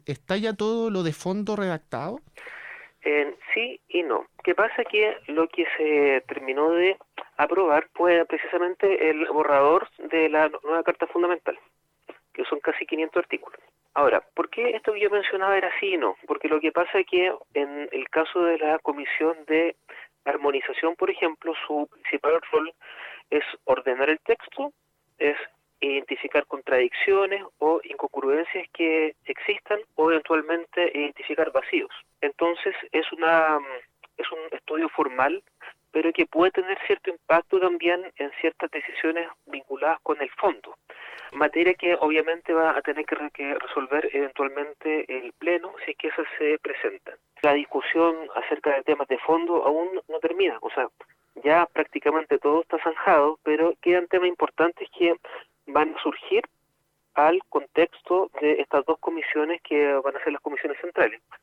¿Está ya todo lo de fondo redactado? Sí y no. ¿Qué pasa? Que lo que se terminó de aprobar fue precisamente el borrador de la nueva Carta Fundamental, que son casi 500 artículos. Ahora, ¿por qué esto que yo mencionaba era sí y no? Porque lo que pasa es que en el caso de la Comisión de Armonización, por ejemplo, su principal rol es ordenar el texto, es identificar contradicciones o incongruencias que existan o eventualmente identificar vacíos. Entonces es un estudio formal, pero que puede tener cierto impacto también en ciertas decisiones vinculadas con el fondo, materia que obviamente va a tener que resolver eventualmente el Pleno si es que esas se presentan. La discusión acerca de temas de fondo aún no termina, o sea, ya prácticamente todo está zanjado, pero quedan temas importantes que van a surgir al contexto de estas dos comisiones que van a ser las comisiones centrales.